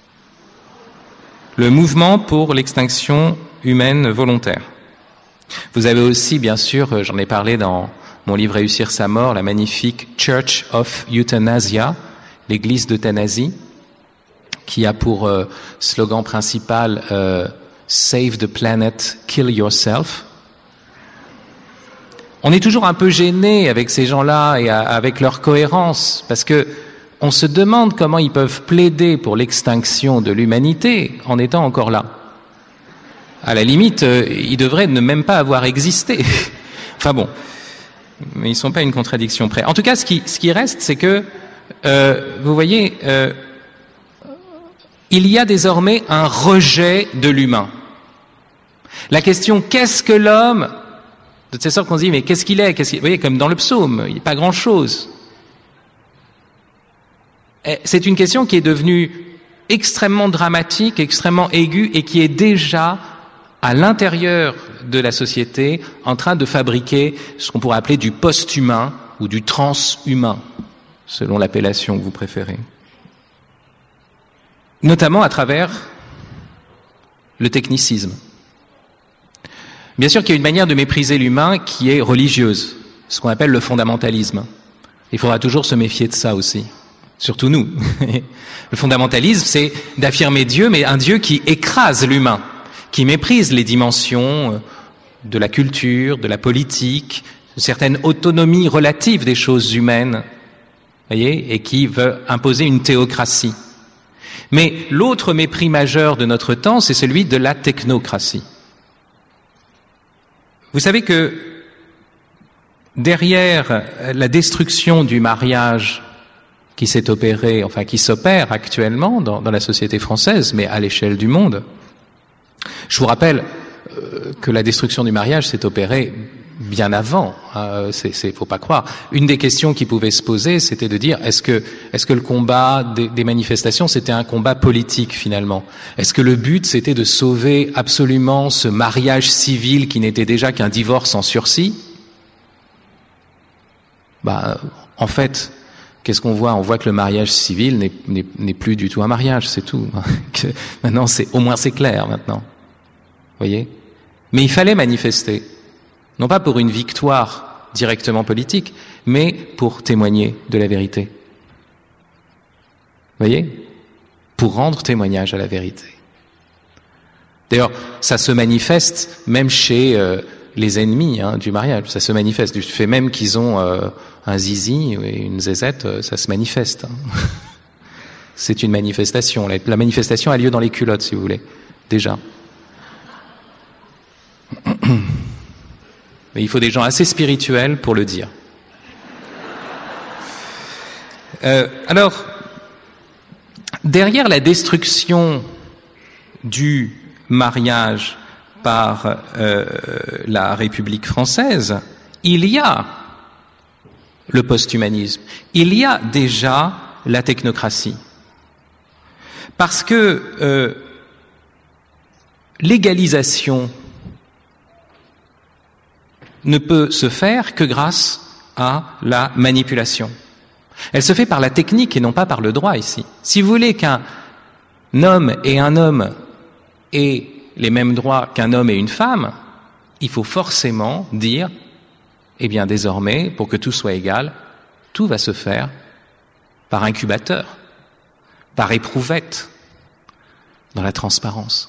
Le mouvement pour l'extinction humaine volontaire. Vous avez aussi, bien sûr, j'en ai parlé dans mon livre « Réussir sa mort », la magnifique Church of Euthanasia, l'église d'euthanasie, qui a pour euh, slogan principal euh, « Save the planet, kill yourself ». On est toujours un peu gêné avec ces gens-là et à, avec leur cohérence, parce que on se demande comment ils peuvent plaider pour l'extinction de l'humanité en étant encore là. À la limite, euh, ils devraient ne même pas avoir existé. Enfin bon, mais ils ne sont pas une contradiction près. En tout cas, ce qui, ce qui reste, c'est que, euh, vous voyez, euh, il y a désormais un rejet de l'humain. La question « qu'est-ce que l'homme ?» de telle sorte qu'on se dit « mais qu'est-ce qu'il est, qu'est-ce qu'il... » Vous voyez, comme dans le psaume, il n'y a pas grand-chose. C'est une question qui est devenue extrêmement dramatique, extrêmement aiguë et qui est déjà à l'intérieur de la société en train de fabriquer ce qu'on pourrait appeler du post-humain ou du transhumain, selon l'appellation que vous préférez. notamment à travers le technicisme. Bien sûr qu'il y a une manière de mépriser l'humain qui est religieuse, ce qu'on appelle le fondamentalisme. Il faudra toujours se méfier de ça aussi, surtout nous. Le fondamentalisme, c'est d'affirmer Dieu, mais un Dieu qui écrase l'humain, qui méprise les dimensions de la culture, de la politique, de certaines autonomies relatives des choses humaines, voyez, et qui veut imposer une théocratie. Mais l'autre mépris majeur de notre temps, c'est celui de la technocratie. Vous savez que derrière la destruction du mariage qui s'est opérée, enfin qui s'opère actuellement dans, dans la société française, mais à l'échelle du monde, je vous rappelle euh, que la destruction du mariage s'est opérée bien avant. Euh, c'est, c'est, faut pas croire. Une des questions qui pouvait se poser, c'était de dire est-ce que, est-ce que le combat des, des manifestations, c'était un combat politique finalement ? Est-ce que le but, c'était de sauver absolument ce mariage civil qui n'était déjà qu'un divorce en sursis ? Bah, en fait, qu'est-ce qu'on voit ? On voit que le mariage civil n'est, n'est, n'est plus du tout un mariage, c'est tout. Que maintenant, c'est au moins c'est clair maintenant. Vous voyez ? Mais il fallait manifester. Non pas pour une victoire directement politique, mais pour témoigner de la vérité. Vous voyez ? Pour rendre témoignage à la vérité. D'ailleurs, ça se manifeste même chez euh, les ennemis hein, du mariage. Ça se manifeste du fait même qu'ils ont euh, un zizi et une zézette, euh, ça se manifeste. Hein. C'est une manifestation. La, la manifestation a lieu dans les culottes, si vous voulez, déjà. Mais il faut des gens assez spirituels pour le dire. Euh, alors, derrière la destruction du mariage par euh, la République française, il y a le post-humanisme. Il y a déjà la technocratie. Parce que euh, l'égalisation ne peut se faire que grâce à la manipulation. Elle se fait par la technique et non pas par le droit ici. Si vous voulez qu'un homme et un homme aient les mêmes droits qu'un homme et une femme, il faut forcément dire, eh bien désormais, pour que tout soit égal, tout va se faire par incubateur, par éprouvette, dans la transparence.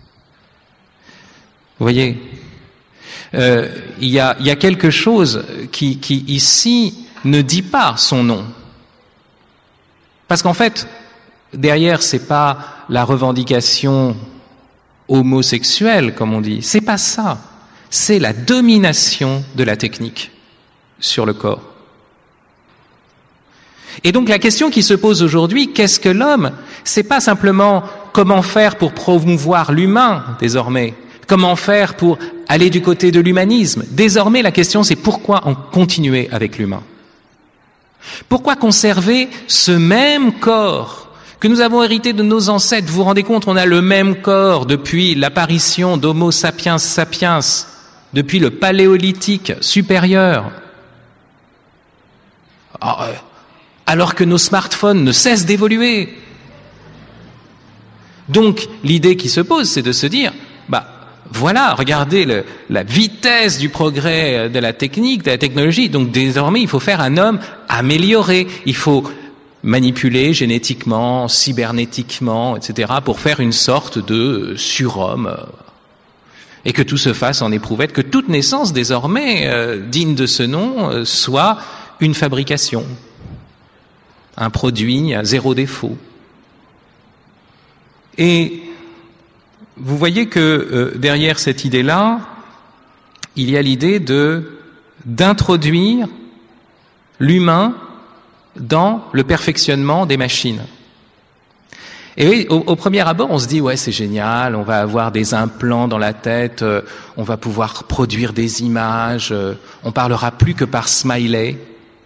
Vous voyez ? Euh, il y a, il y a quelque chose qui, qui, ici, ne dit pas son nom. Parce qu'en fait, derrière, c'est pas la revendication homosexuelle, comme on dit. C'est pas ça. C'est la domination de la technique sur le corps. Et donc, la question qui se pose aujourd'hui, qu'est-ce que l'homme ? C'est pas simplement comment faire pour promouvoir l'humain, désormais. Comment faire pour aller du côté de l'humanisme ? Désormais, la question, c'est pourquoi en continuer avec l'humain ? Pourquoi conserver ce même corps que nous avons hérité de nos ancêtres ? Vous vous rendez compte, on a le même corps depuis l'apparition d'Homo sapiens sapiens, depuis le paléolithique supérieur. Alors que nos smartphones ne cessent d'évoluer. Donc, l'idée qui se pose, c'est de se dire, bah, voilà, regardez le, la vitesse du progrès de la technique, de la technologie. Donc désormais, il faut faire un homme amélioré. Il faut manipuler génétiquement, cybernétiquement, et cetera pour faire une sorte de surhomme. Et que tout se fasse en éprouvette, que toute naissance désormais, euh, digne de ce nom, euh, soit une fabrication. Un produit à zéro défaut. Et vous voyez que euh, derrière cette idée-là, il y a l'idée de d'introduire l'humain dans le perfectionnement des machines. Et oui, au, au premier abord, on se dit ouais, c'est génial, on va avoir des implants dans la tête, euh, on va pouvoir produire des images, euh, on parlera plus que par smiley.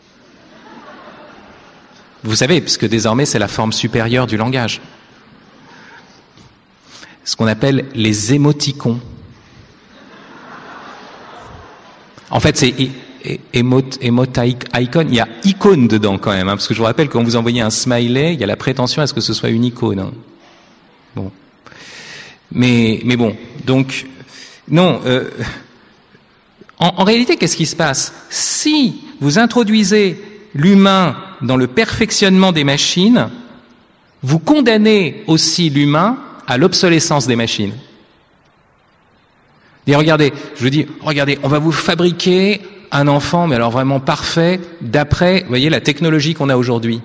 Vous savez, puisque désormais c'est la forme supérieure du langage. Ce qu'on appelle les émoticons. En fait, c'est émoticon. Il y a icône dedans quand même, hein, parce que je vous rappelle, quand vous envoyez un smiley, il y a la prétention à ce que ce soit une icône. Hein. Bon. Mais, mais bon, donc, non, euh, en, en réalité, qu'est-ce qui se passe? Si vous introduisez l'humain dans le perfectionnement des machines, vous condamnez aussi l'humain à l'obsolescence des machines. Et regardez, je vous dis, regardez, on va vous fabriquer un enfant, mais alors vraiment parfait, d'après, vous voyez, la technologie qu'on a aujourd'hui.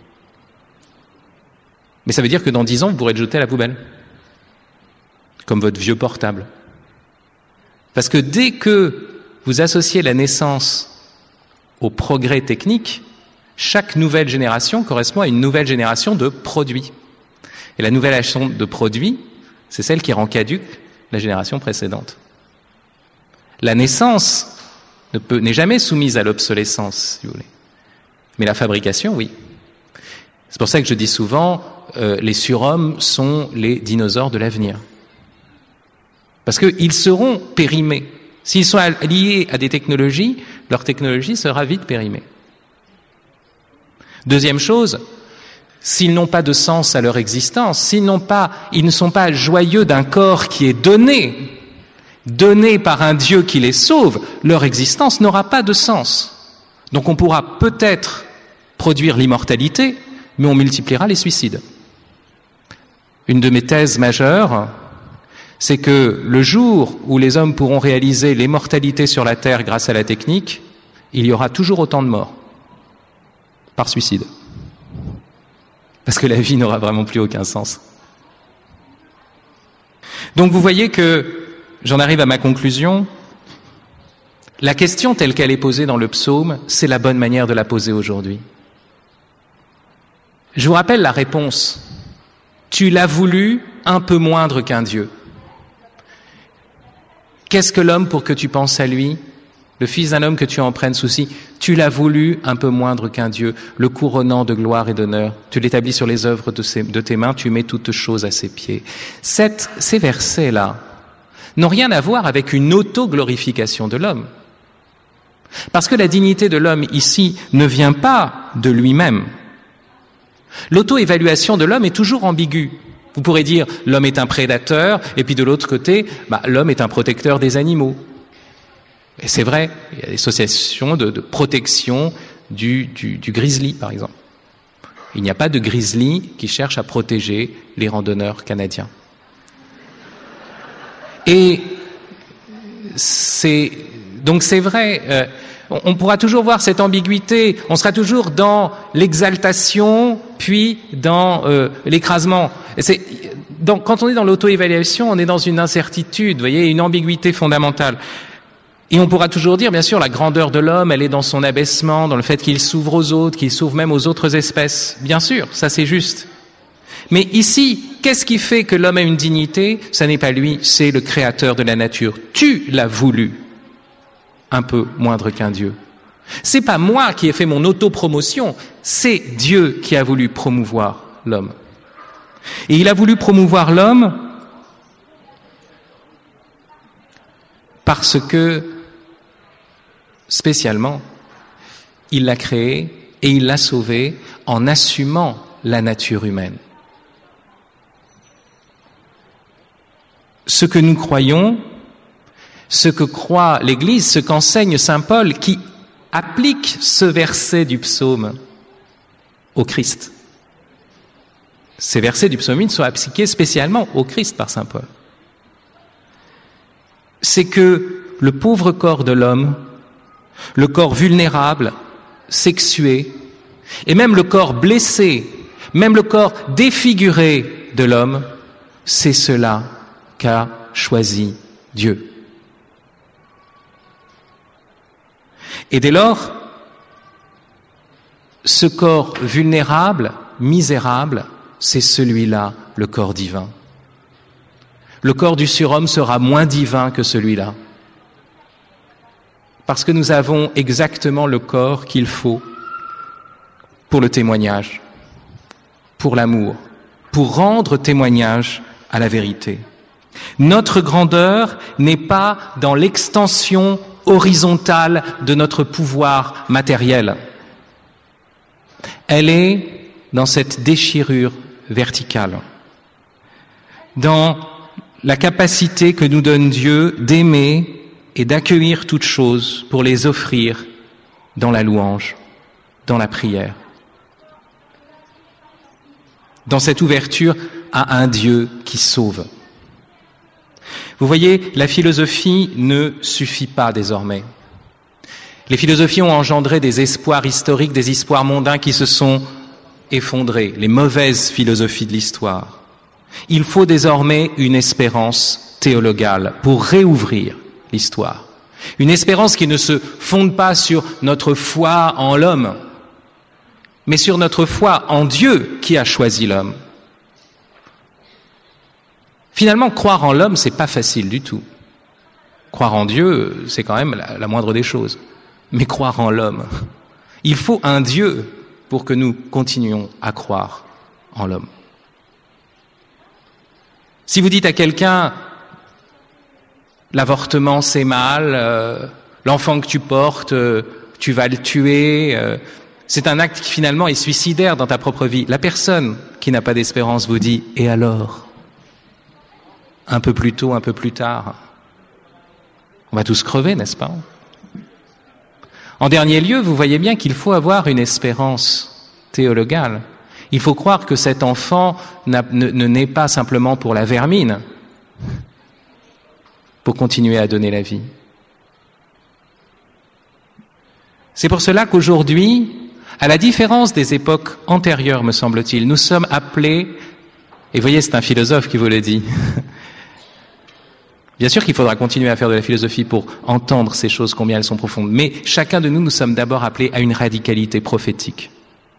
Mais ça veut dire que dans dix ans, vous pourrez le jeter à la poubelle. Comme votre vieux portable. Parce que dès que vous associez la naissance au progrès technique, chaque nouvelle génération correspond à une nouvelle génération de produits. Et la nouvelle génération de produits, c'est celle qui rend caduque la génération précédente. La naissance ne peut, n'est jamais soumise à l'obsolescence, si vous voulez. Mais la fabrication, oui. C'est pour ça que je dis souvent, euh, les surhommes sont les dinosaures de l'avenir. Parce qu'ils seront périmés. S'ils sont liés à des technologies, leur technologie sera vite périmée. Deuxième chose, s'ils n'ont pas de sens à leur existence, s'ils n'ont pas, ils ne sont pas joyeux d'un corps qui est donné, donné par un Dieu qui les sauve, leur existence n'aura pas de sens. Donc on pourra peut-être produire l'immortalité, mais on multipliera les suicides. Une de mes thèses majeures, c'est que le jour où les hommes pourront réaliser l'immortalité sur la Terre grâce à la technique, il y aura toujours autant de morts par suicide. Parce que la vie n'aura vraiment plus aucun sens. Donc vous voyez que, j'en arrive à ma conclusion, la question telle qu'elle est posée dans le psaume, c'est la bonne manière de la poser aujourd'hui. Je vous rappelle la réponse. Tu l'as voulu un peu moindre qu'un Dieu. Qu'est-ce que l'homme pour que tu penses à lui? Le fils d'un homme que tu en prennes souci. Tu l'as voulu un peu moindre qu'un Dieu, le couronnant de gloire et d'honneur. Tu l'établis sur les œuvres de, ses, de tes mains, tu mets toutes choses à ses pieds. Cette, ces versets-là n'ont rien à voir avec une auto-glorification de l'homme. Parce que la dignité de l'homme ici ne vient pas de lui-même. L'auto-évaluation de l'homme est toujours ambiguë. Vous pourrez dire l'homme est un prédateur, et puis de l'autre côté, bah, l'homme est un protecteur des animaux. Et c'est vrai, il y a des associations de, de protection du, du, du grizzly, par exemple. Il n'y a pas de grizzly qui cherche à protéger les randonneurs canadiens. Et c'est donc c'est vrai. Euh, on pourra toujours voir cette ambiguïté, on sera toujours dans l'exaltation, puis dans euh, l'écrasement. C'est, dans, quand on est dans l'auto-évaluation, on est dans une incertitude, vous voyez, une ambiguïté fondamentale. Et on pourra toujours dire, bien sûr, la grandeur de l'homme, elle est dans son abaissement, dans le fait qu'il s'ouvre aux autres, qu'il s'ouvre même aux autres espèces. Bien sûr, ça c'est juste. Mais ici, qu'est-ce qui fait que l'homme a une dignité? Ça n'est pas lui, c'est le créateur de la nature. Tu l'as voulu un peu moindre qu'un Dieu. C'est pas moi qui ai fait mon autopromotion, c'est Dieu qui a voulu promouvoir l'homme. Et il a voulu promouvoir l'homme parce que, spécialement, il l'a créé et il l'a sauvé en assumant la nature humaine. Ce que nous croyons, ce que croit l'Église, ce qu'enseigne saint Paul, qui applique ce verset du psaume au Christ. Ces versets du psaume sont appliqués spécialement au Christ par saint Paul. C'est que le pauvre corps de l'homme, le corps vulnérable, sexué, et même le corps blessé, même le corps défiguré de l'homme, c'est cela qu'a choisi Dieu. Et dès lors, ce corps vulnérable, misérable, c'est celui-là, le corps divin. Le corps du surhomme sera moins divin que celui-là. Parce que nous avons exactement le corps qu'il faut pour le témoignage, pour l'amour, pour rendre témoignage à la vérité. Notre grandeur n'est pas dans l'extension horizontale de notre pouvoir matériel. Elle est dans cette déchirure verticale. dans la capacité que nous donne Dieu d'aimer et d'accueillir toutes choses pour les offrir dans la louange, dans la prière. Dans cette ouverture à un Dieu qui sauve. Vous voyez, la philosophie ne suffit pas désormais. Les philosophies ont engendré des espoirs historiques, des espoirs mondains qui se sont effondrés, les mauvaises philosophies de l'histoire. Il faut désormais une espérance théologale pour réouvrir l'histoire. Une espérance qui ne se fonde pas sur notre foi en l'homme, mais sur notre foi en Dieu qui a choisi l'homme. Finalement, croire en l'homme, c'est pas facile du tout. Croire en Dieu, c'est quand même la, la moindre des choses. Mais croire en l'homme, il faut un Dieu pour que nous continuions à croire en l'homme. Si vous dites à quelqu'un, l'avortement c'est mal, euh, l'enfant que tu portes, euh, tu vas le tuer, euh, c'est un acte qui finalement est suicidaire dans ta propre vie. La personne qui n'a pas d'espérance vous dit, et alors ? Un peu plus tôt, un peu plus tard, on va tous crever, n'est-ce pas ? En dernier lieu, vous voyez bien qu'il faut avoir une espérance théologale. Il faut croire que cet enfant n'a, ne, ne naît pas simplement pour la vermine, pour continuer à donner la vie. C'est pour cela qu'aujourd'hui, à la différence des époques antérieures, me semble-t-il, nous sommes appelés, et voyez, c'est un philosophe qui vous le dit. Bien sûr qu'il faudra continuer à faire de la philosophie pour entendre ces choses, combien elles sont profondes, mais chacun de nous, nous sommes d'abord appelés à une radicalité prophétique.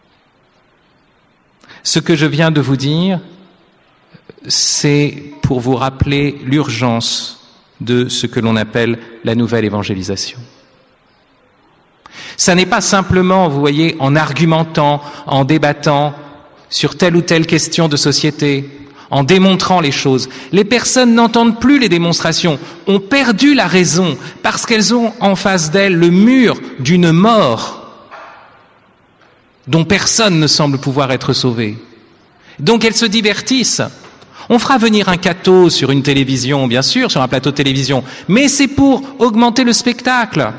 Ce que je viens de vous dire, c'est pour vous rappeler l'urgence de ce que l'on appelle la nouvelle évangélisation. Ça n'est pas simplement, vous voyez, en argumentant, en débattant sur telle ou telle question de société, en démontrant les choses. Les personnes n'entendent plus les démonstrations, ont perdu la raison parce qu'elles ont en face d'elles le mur d'une mort dont personne ne semble pouvoir être sauvé. Donc elles se divertissent. On fera venir un catho sur une télévision, bien sûr, sur un plateau de télévision, mais c'est pour augmenter le spectacle.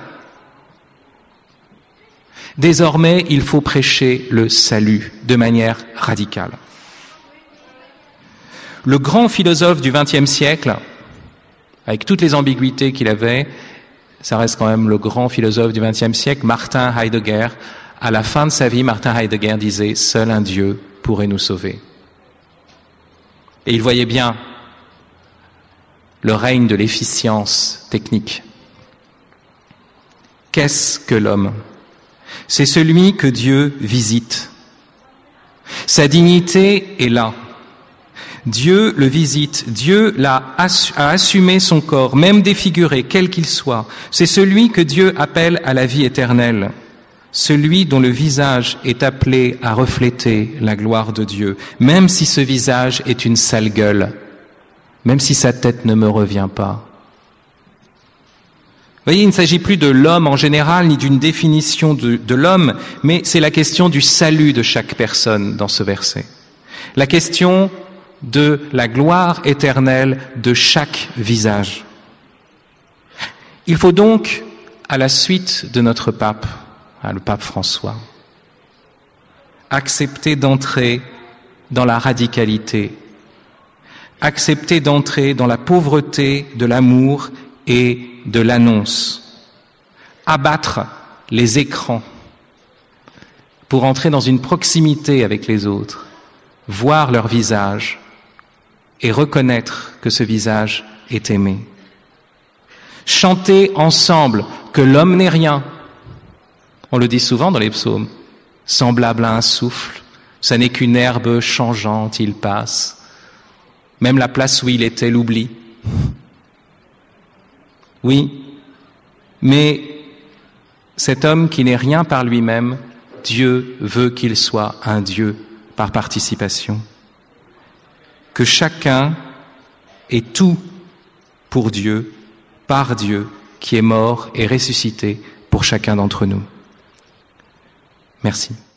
Désormais, il faut prêcher le salut de manière radicale. Le grand philosophe du vingtième siècle, avec toutes les ambiguïtés qu'il avait, ça reste quand même le grand philosophe du vingtième siècle, Martin Heidegger. À la fin de sa vie, Martin Heidegger disait « Seul un Dieu pourrait nous sauver ». Et il voyait bien le règne de l'efficience technique. Qu'est-ce que l'homme ? C'est celui que Dieu visite. Sa dignité est là. Dieu le visite, Dieu l'a assu- a assumé son corps, même défiguré, quel qu'il soit. C'est celui que Dieu appelle à la vie éternelle, celui dont le visage est appelé à refléter la gloire de Dieu, même si ce visage est une sale gueule, même si sa tête ne me revient pas. Vous voyez, il ne s'agit plus de l'homme en général, ni d'une définition de, de l'homme, mais c'est la question du salut de chaque personne dans ce verset. La question de la gloire éternelle de chaque visage. Il faut donc, à la suite de notre pape, le pape François, accepter d'entrer dans la radicalité, accepter d'entrer dans la pauvreté de l'amour et de l'annonce, abattre les écrans pour entrer dans une proximité avec les autres, voir leur visage et reconnaître que ce visage est aimé. Chanter ensemble que l'homme n'est rien. On le dit souvent dans les psaumes. Semblable à un souffle, ça n'est qu'une herbe changeante, il passe. Même la place où il était l'oublie. Oui, mais cet homme qui n'est rien par lui-même, Dieu veut qu'il soit un Dieu par participation. Que chacun est tout pour Dieu, par Dieu, qui est mort et ressuscité pour chacun d'entre nous. Merci.